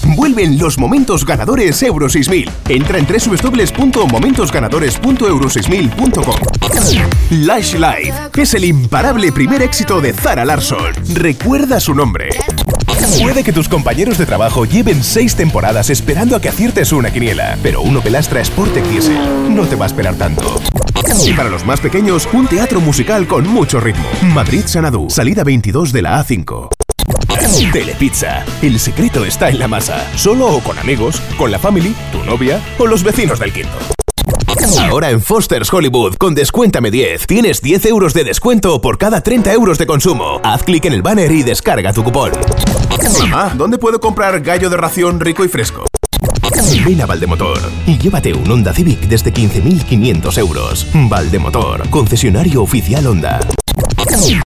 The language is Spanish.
Vuelven los momentos ganadores Euro 6000. Entra en www.momentosganadores.euro6000.com. Lush Life es el imparable primer éxito de Zara Larsson. Recuerda su nombre. Puede que tus compañeros de trabajo lleven 6 temporadas esperando a que aciertes una quiniela, pero un Opel Astra Sportec Diesel no te va a esperar tanto. Y para los más pequeños, un teatro musical con mucho ritmo. Madrid Sanadú, salida 22 de la A5. Telepizza. El secreto está en la masa. Solo o con amigos, con la family, tu novia o los vecinos del quinto. Ahora en Foster's Hollywood, con Descuéntame 10, tienes 10 euros de descuento por cada 30 euros de consumo. Haz clic en el banner y descarga tu cupón. Mamá, ¿dónde puedo comprar gallo de ración rico y fresco? Ven a Valdemotor y llévate un Honda Civic desde 15.500 euros. Valdemotor, concesionario oficial Honda.